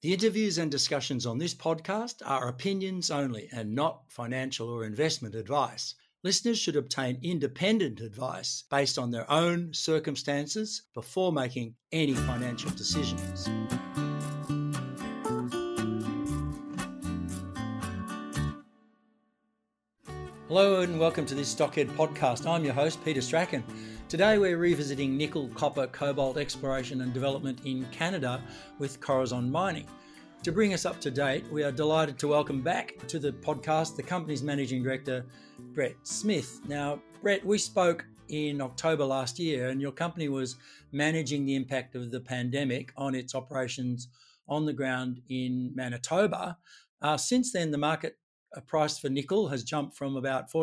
The interviews and discussions on this podcast are opinions only and not financial or investment advice. Listeners should obtain independent advice based on their own circumstances before making any financial decisions. Hello and welcome to this Stockhead podcast. I'm your host, Peter Strachan. Today we're revisiting nickel, copper, cobalt exploration and development in Canada with Corazon Mining. To bring us up to date, we are delighted to welcome back to the podcast the company's Managing Director, Brett Smith. Now, Brett, we spoke in October last year and your company was managing the impact of the pandemic on its operations on the ground in Manitoba. Since then, the market price for nickel has jumped from about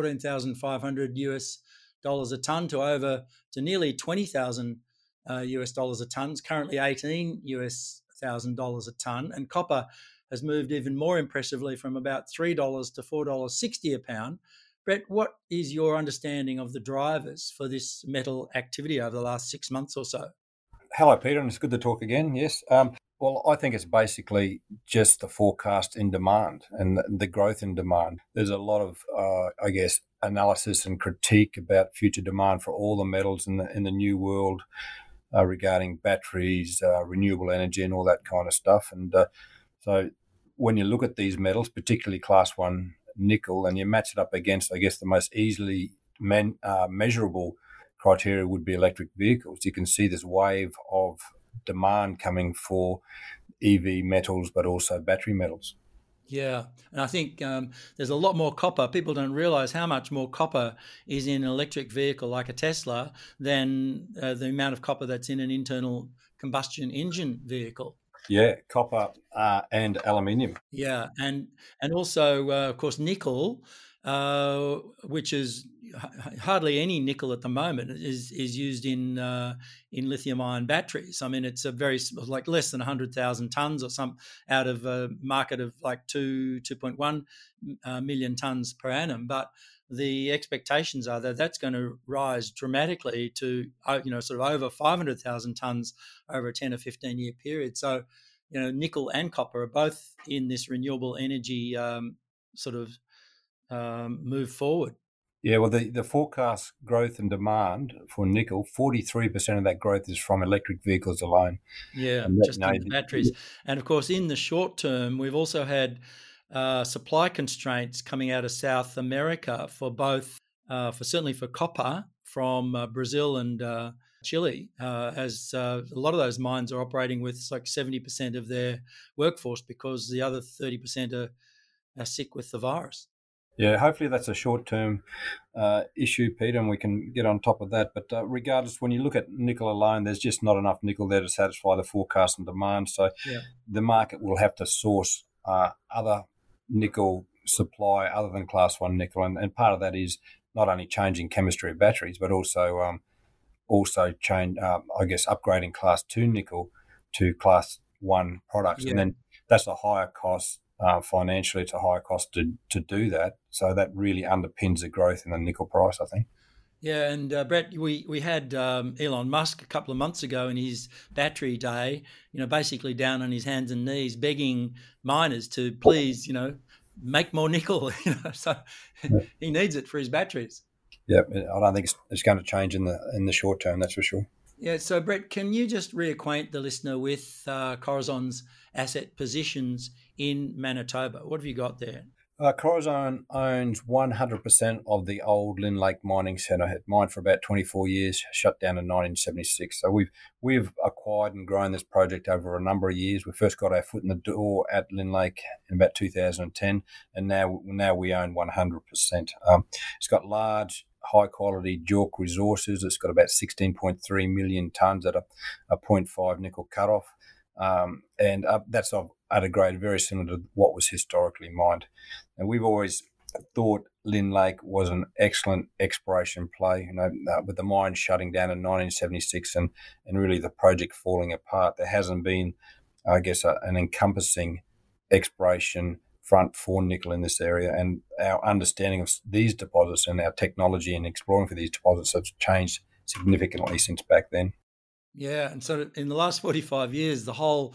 $14,500 a ton to nearly $20,000 US dollars a ton. It's currently $18,000 a ton, and copper has moved even more impressively from about $3 to $4.60 a pound. Brett, what is your understanding of the drivers for this metal activity over the last 6 months or so? Hello, Peter, and it's good to talk again. Yes. Well, I think it's basically just the forecast in demand and the growth in demand. There's a lot of, analysis and critique about future demand for all the metals in the new world regarding batteries, renewable energy, and all that kind of stuff. And so when you look at these metals, particularly Class 1 nickel, and you match it up against, I guess, the most easily measurable criteria would be electric vehicles. You can see this wave of demand coming for EV metals, but also battery metals. Yeah, and I think there's a lot more copper. People don't realise how much more copper is in an electric vehicle like a Tesla than the amount of copper that's in an internal combustion engine vehicle. Yeah, copper and aluminium. Yeah, and also, of course, nickel, which is hardly any nickel at the moment, is used in lithium-ion batteries. I mean, it's a very less than 100,000 tons or some out of a market of like 2.1 million tons per annum. But the expectations are that that's going to rise dramatically to sort of over 500,000 tons over a 10 or 15 year period. So, nickel and copper are both in this renewable energy move forward. Yeah, well, the forecast growth and demand for nickel, 43% of that growth is from electric vehicles alone. Yeah, just in the batteries. And of course, in the short term, we've also had supply constraints coming out of South America for both, certainly for copper from Brazil and Chile, as a lot of those mines are operating with like 70% of their workforce because the other 30% are sick with the virus. Yeah, hopefully that's a short-term issue, Peter, and we can get on top of that. But regardless, when you look at nickel alone, there's just not enough nickel there to satisfy the forecast and demand. So the market will have to source other nickel supply other than Class 1 nickel. And part of that is not only changing chemistry of batteries, but also upgrading Class 2 nickel to Class 1 products. Yeah. And then that's a higher cost. Financially, it's a higher cost to do that. So that really underpins the growth in the nickel price, I think. Yeah, and Brett, we had Elon Musk a couple of months ago in his battery day, basically down on his hands and knees begging miners to please, make more nickel. So he needs it for his batteries. Yeah, I don't think it's going to change in the short term, that's for sure. Yeah, so Brett, can you just reacquaint the listener with Corazon's asset positions in Manitoba? What have you got there? Corazon owns 100% of the old Lynn Lake Mining Centre. It mined for about 24 years, shut down in 1976. So we've acquired and grown this project over a number of years. We first got our foot in the door at Lynn Lake in about 2010, and now we own 100%. It's got large, high-quality JORC resources. It's got about 16.3 million tonnes at a 0.5 nickel cutoff. And that's at a grade very similar to what was historically mined. And we've always thought Lynn Lake was an excellent exploration play. With the mine shutting down in 1976 and really the project falling apart, there hasn't been, I guess, an encompassing exploration front for nickel in this area. And our understanding of these deposits and our technology in exploring for these deposits has changed significantly since back then. Yeah, and so in the last 45 years, the whole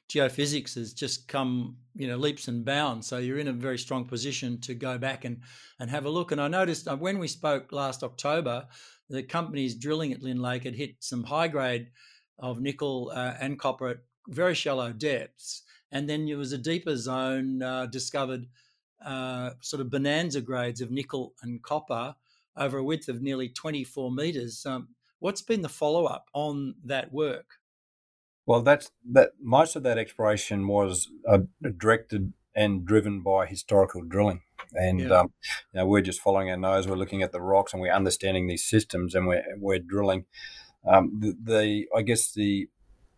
geophysics has just come, leaps and bounds. So you're in a very strong position to go back and have a look. And I noticed when we spoke last October, the companies drilling at Lynn Lake had hit some high grade of nickel and copper at very shallow depths. And then there was a deeper zone discovered sort of bonanza grades of nickel and copper over a width of nearly 24 metres. What's been the follow-up on that work? Well, that most of that exploration was directed and driven by historical drilling, and we're just following our nose. We're looking at the rocks and we're understanding these systems, and we're drilling. I guess the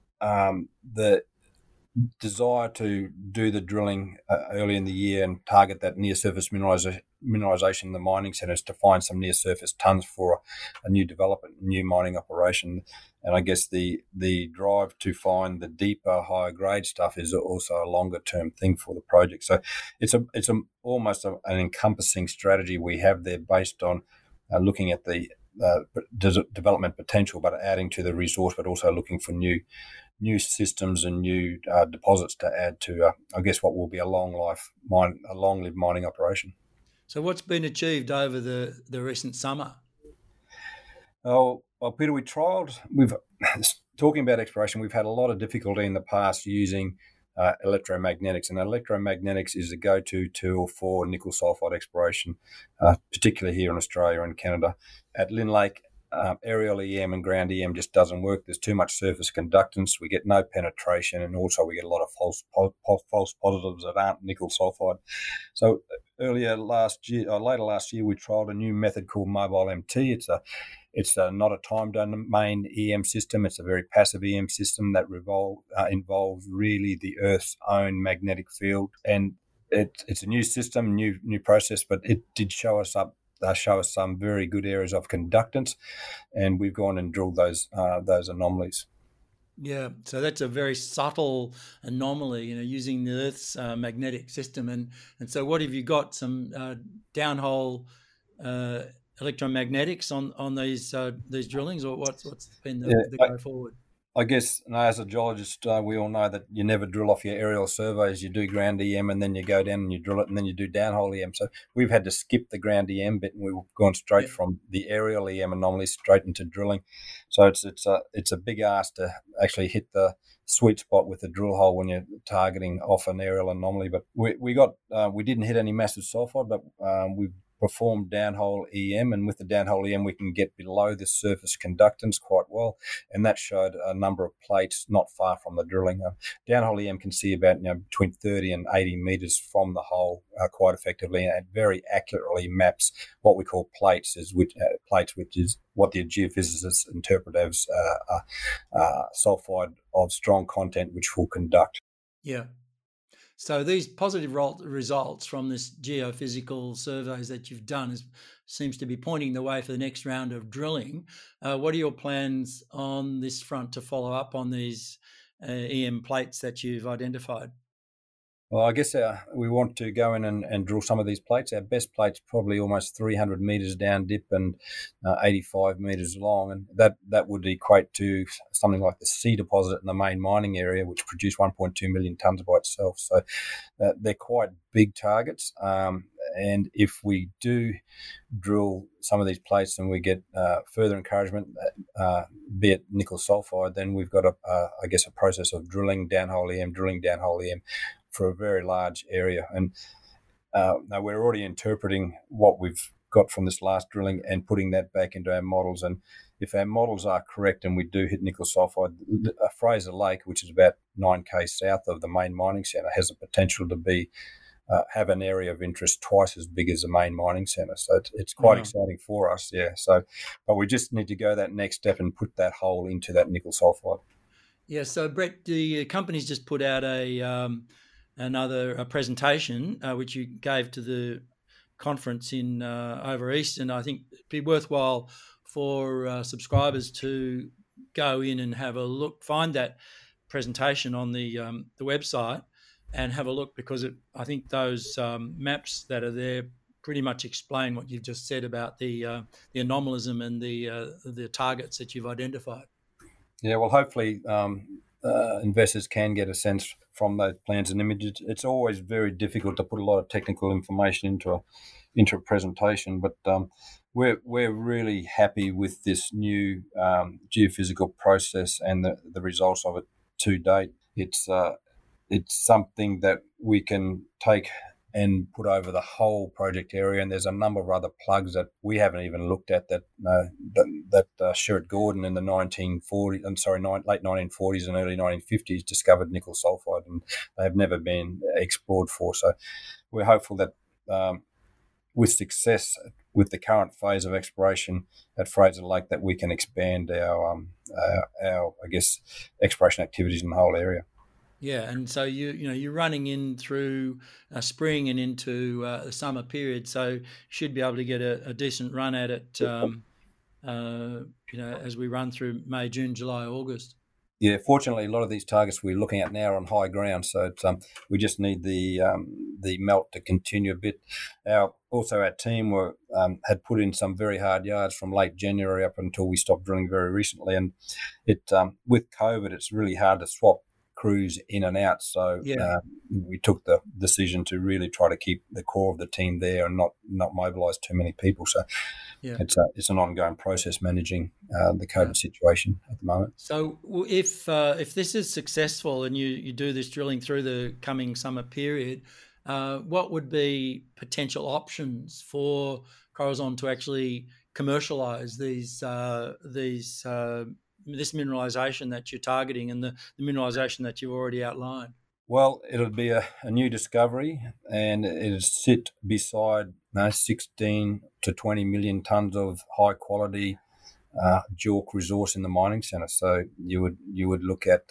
desire to do the drilling early in the year and target that near-surface mineralisation in the mining centres to find some near-surface tonnes for a new development, new mining operation. And I guess the drive to find the deeper, higher-grade stuff is also a longer-term thing for the project. So it's almost an encompassing strategy we have there based on looking at the development potential, but adding to the resource, but also looking for new systems and new deposits to add to, I guess, what will be a long-lived mining operation. So what's been achieved over the recent summer? Oh, well, Peter, talking about exploration, we've had a lot of difficulty in the past using electromagnetics, and electromagnetics is the go-to tool for nickel sulfide exploration, particularly here in Australia and Canada. At Lynn Lake, aerial EM and ground EM just doesn't work. There's too much surface conductance. We get no penetration, and also we get a lot of false positives that aren't nickel sulfide. So later last year, we trialled a new method called Mobile MT. It's not a time domain EM system. It's a very passive EM system that involves really the Earth's own magnetic field, and it's a new system, new process, but it did show us some very good areas of conductance, and we've gone and drilled those anomalies. Yeah, so that's a very subtle anomaly, using the Earth's magnetic system. And so what have you got? Some downhole electromagnetics on these drillings, or what's been the go forward? I guess as a geologist, we all know that you never drill off your aerial surveys. You do ground EM and then you go down and you drill it, and then you do downhole EM. So we've had to skip the ground EM bit, and we've gone straight from the aerial EM anomalies straight into drilling. So it's a big ask to actually hit the sweet spot with the drill hole when you're targeting off an aerial anomaly. But we didn't hit any massive sulfide, but we've perform downhole EM, and with the downhole EM we can get below the surface conductance quite well, and that showed a number of plates not far from the drilling. Downhole EM can see about between 30 and 80 metres from the hole quite effectively, and it very accurately maps what we call plates, which is what the geophysicists interpret as sulfide of strong content which will conduct. Yeah. So these positive results from this geophysical surveys that you've done seems to be pointing the way for the next round of drilling. What are your plans on this front to follow up on these EM plates that you've identified? Well, I guess we want to go in and drill some of these plates. Our best plate's probably almost 300 metres down dip and 85 metres long, and that would equate to something like the C deposit in the main mining area, which produced 1.2 million tonnes by itself. So they're quite big targets, and if we do drill some of these plates and we get further encouragement, be it nickel sulfide, then we've got a process of drilling downhole EM for a very large area. And now we're already interpreting what we've got from this last drilling and putting that back into our models. And if our models are correct and we do hit nickel sulfide, Fraser Lake, which is about 9k south of the main mining centre, has the potential to be have an area of interest twice as big as the main mining centre. So it's quite exciting for us, yeah. So, but we just need to go that next step and put that hole into that nickel sulfide. Yeah, so Brett, the company's just put out another presentation which you gave to the conference in over East, and I think it'd be worthwhile for subscribers to go in and have a look, find that presentation on the website and have a look, because I think those maps that are there pretty much explain what you've just said about the anomalism and the targets that you've identified. Yeah, well, hopefully investors can get a sense from those plans and images. It's always very difficult to put a lot of technical information into a presentation, but we're really happy with this new geophysical process and the results of it to date. It's something that we can take and put over the whole project area. And there's a number of other plugs that we haven't even looked at that Sherritt Gordon in the late 1940s and early 1950s discovered nickel sulfide, and they have never been explored for. So we're hopeful that with success with the current phase of exploration at Fraser Lake, that we can expand our I guess exploration activities in the whole area. Yeah, and so you're running in through spring and into the summer period, so you should be able to get a decent run at it. As we run through May, June, July, August. Yeah, fortunately, a lot of these targets we're looking at now are on high ground, so we just need the melt to continue a bit. Our team had put in some very hard yards from late January up until we stopped drilling very recently, and it with COVID, it's really hard to swap crews in and out. So we took the decision to really try to keep the core of the team there and not mobilise too many people. So it's an ongoing process managing the COVID situation at the moment. So if this is successful and you do this drilling through the coming summer period, what would be potential options for Corazon to actually commercialise this mineralisation that you're targeting and the mineralisation that you've already outlined? Well, it'll be a new discovery, and it'll sit beside 16 to 20 million tonnes of high quality JORC resource in the mining centre. So you would look at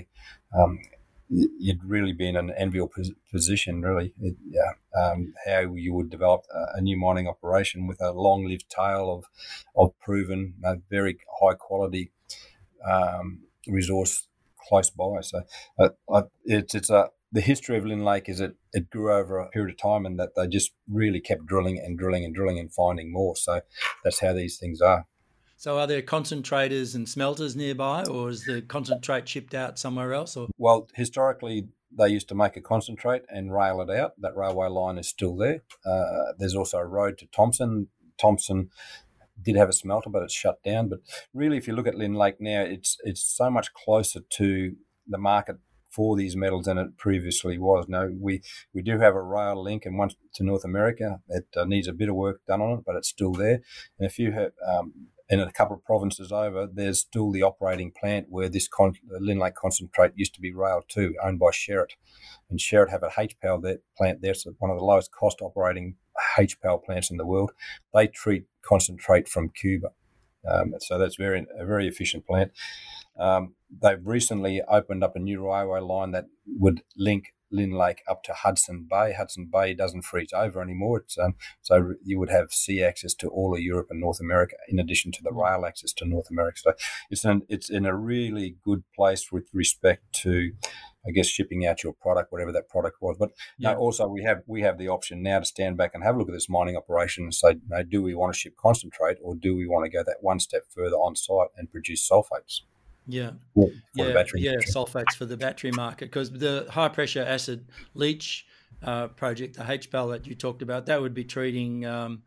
you'd really be in an enviable position, really. How you would develop a new mining operation with a long-lived tail of proven, very high quality resource close by. So the history of Lynn Lake is it grew over a period of time, and that they just really kept drilling and finding more. So that's how these things are. So are there concentrators and smelters nearby, or is the concentrate shipped out somewhere else? Or? Well, historically, they used to make a concentrate and rail it out. That railway line is still there. There's also a road to Thompson. Thompson did have a smelter, but it's shut down. But really, if you look at Lynn Lake now, it's so much closer to the market for these metals than it previously was. Now, we do have a rail link and one to North America. It needs a bit of work done on it, but it's still there. And if you have in a couple of provinces over, there's still the operating plant where this Lynn Lake concentrate used to be railed to, owned by Sherritt. And Sherritt have a HPAL plant there, so one of the lowest cost operating HPAL plants in the world. They treat concentrate from Cuba. So that's a very efficient plant. They've recently opened up a new railway line that would link Lynn Lake up to Hudson Bay. Hudson Bay doesn't freeze over anymore. So you would have sea access to all of Europe and North America, in addition to the rail access to North America. So it's in a really good place with respect to, I guess, shipping out your product, whatever that product was. But also we have the option now to stand back and have a look at this mining operation and say, do we want to ship concentrate, or do we want to go that one step further on site and produce sulfates? For the battery. Sulfates for the battery market, because the high pressure acid leach project, the HPAL that you talked about, that would be treating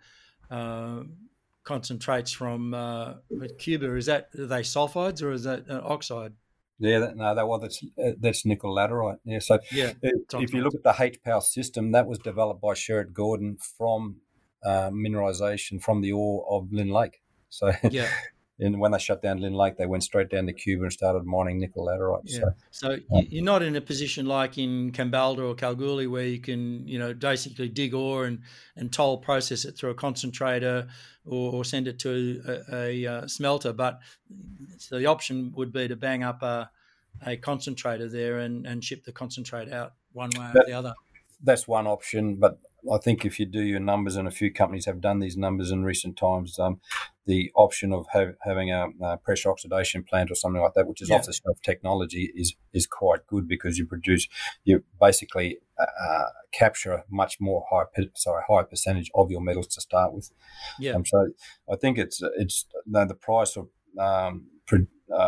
concentrates from Cuba. Are they sulfides or is that oxide? Yeah, that's nickel laterite. Yeah, so if you look at the HPAL system, that was developed by Sherritt Gordon from mineralisation from the ore of Lynn Lake. So and when they shut down Lynn Lake, they went straight down to Cuba and started mining nickel laterite. Yeah. So you're not in a position like in Kambalda or Kalgoorlie where you can, basically dig ore and toll process it through a concentrator or send it to a smelter. But so the option would be to bang up a concentrator there and ship the concentrate out one way or the other. That's one option, but I think if you do your numbers, and a few companies have done these numbers in recent times, the option of having a pressure oxidation plant or something like that, which is off-the-shelf technology, is quite good, because you basically capture much more high percentage of your metals to start with. So I think it's the price of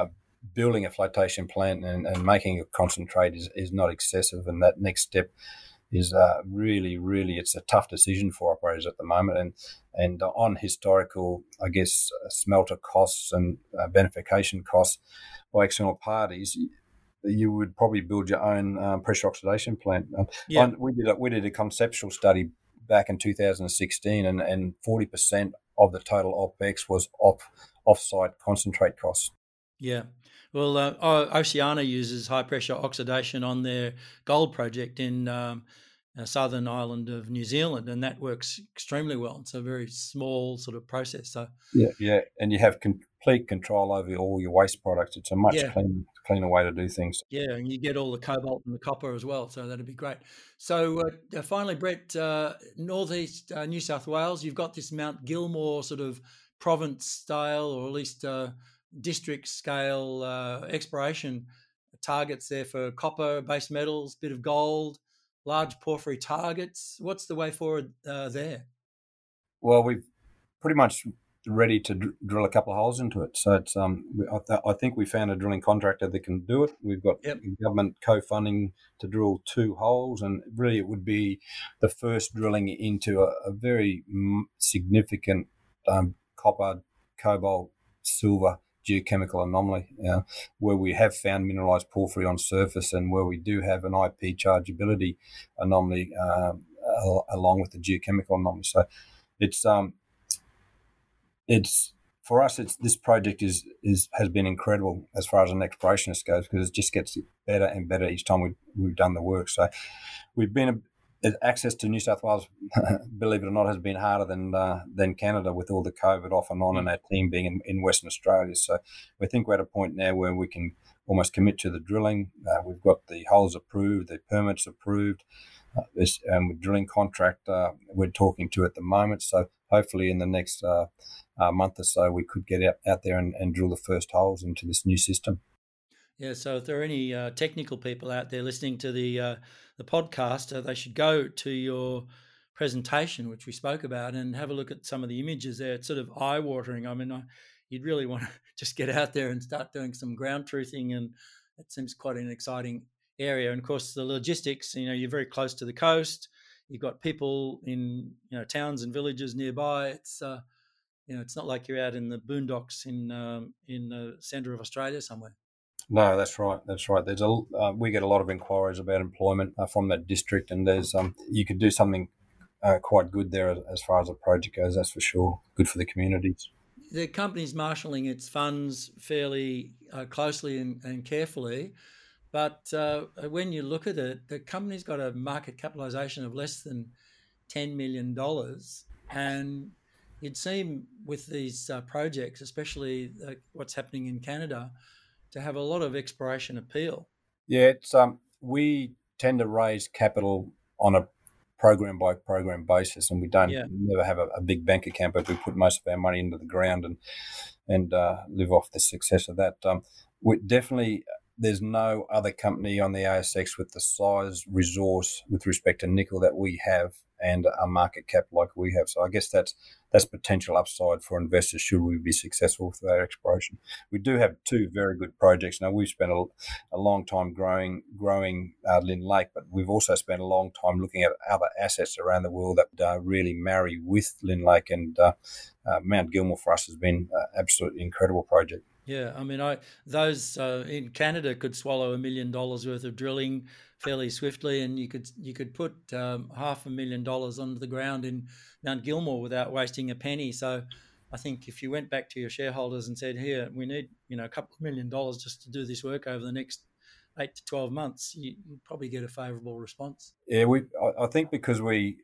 building a flotation plant and making a concentrate is not excessive, and that next step is really it's a tough decision for operators at the moment, and on historical, I guess, smelter costs and beneficiation costs by external parties, you would probably build your own pressure oxidation plant. Yeah. We did a conceptual study back in 2016, and 40% of the total OPEX was off-site concentrate costs. Yeah. Well, Oceana uses high pressure oxidation on their gold project in southern island of New Zealand, and that works extremely well. It's a very small sort of process. So yeah, and you have complete control over all your waste products. It's a much cleaner way to do things. Yeah, and you get all the cobalt and the copper as well, so that'd be great. So finally, Brett, northeast New South Wales, you've got this Mount Gilmore sort of province style, or at least district scale exploration targets there for copper, base metals, bit of gold, large porphyry targets. What's the way forward there? Well, we've pretty much ready to drill a couple of holes into it. So it's I think we found a drilling contractor that can do it. We've got government co-funding to drill 2 holes, and really it would be the first drilling into a very significant copper, cobalt, silver geochemical anomaly, where we have found mineralized porphyry on surface, and where we do have an IP chargeability anomaly along with the geochemical anomaly. So it's for us. This project has been incredible as far as an explorationist goes, because it just gets better and better each time we've done the work. So we've been access to New South Wales, believe it or not, has been harder than Canada, with all the COVID off and on, and our team being in Western Australia. So we think we're at a point now where we can almost commit to the drilling. We've got the holes approved, the permits approved. This drilling contract we're talking to at the moment. So hopefully in the next month or so, we could get out there and drill the first holes into this new system. Yeah, so if there are any technical people out there listening to the podcast, they should go to your presentation, which we spoke about, and have a look at some of the images there. It's sort of eye-watering. I mean, you'd really want to just get out there and start doing some ground truthing, and it seems quite an exciting area. And of course, the logistics, you're very close to the coast. You've got people in, towns and villages nearby. It's, it's not like you're out in the boondocks in the centre of Australia somewhere. No, that's right. That's right. We get a lot of inquiries about employment from that district, and there's you could do something quite good there as far as the project goes. That's for sure. Good for the communities. The company's marshalling its funds fairly closely and carefully, but when you look at it, the company's got a market capitalisation of less than $10 million, and you'd seem with these projects, especially what's happening in Canada, to have a lot of exploration appeal. Yeah, it's we tend to raise capital on a program by program basis, and we never have a big bank account, but we put most of our money into the ground and live off the success of that. We definitely, there's no other company on the ASX with the size resource with respect to nickel that we have, and a market cap like we have. So I guess that's potential upside for investors should we be successful with our exploration. We do have 2 very good projects. Now, we've spent a long time growing Lynn Lake, but we've also spent a long time looking at other assets around the world that really marry with Lynn Lake, and Mount Gilmore for us has been an absolutely incredible project. Yeah, I mean, those in Canada could swallow $1 million worth of drilling fairly swiftly, and you could put $500,000 onto the ground in Mount Gilmore without wasting a penny. So, I think if you went back to your shareholders and said, "Here, we need a couple of $1 million just to do this work over the next 8 to 12 months," you'd probably get a favourable response. Yeah, I think because we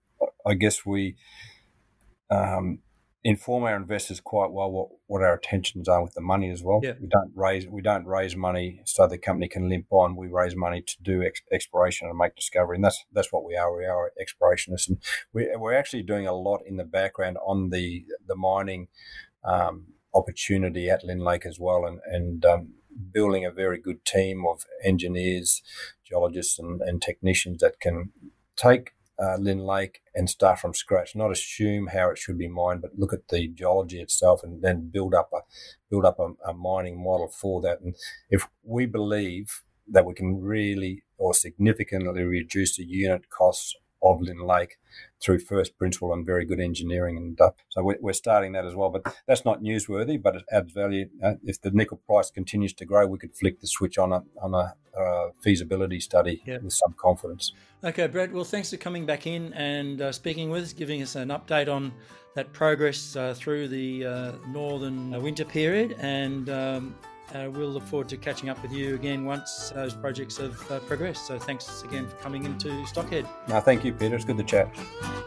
inform our investors quite well what our intentions are with the money as well. Yeah. We don't raise money so the company can limp on. We raise money to do exploration and make discovery, and that's what we are. We are explorationists, and we're actually doing a lot in the background on the mining opportunity at Lynn Lake as well, and building a very good team of engineers, geologists, and technicians that can take Lynn Lake and start from scratch, not assume how it should be mined, but look at the geology itself and then build up a mining model for that. And if we believe that we can really or significantly reduce the unit costs of Lynn Lake through first principle and very good engineering, and so we're starting that as well. But that's not newsworthy, but it adds value. If the nickel price continues to grow, we could flick the switch on a feasibility study with some confidence. Okay, Brett. Well, thanks for coming back in and speaking with us, giving us an update on that progress through the northern winter period, and we'll look forward to catching up with you again once those projects have progressed. So thanks again for coming into Stockhead. No, thank you, Peter. It's good to chat.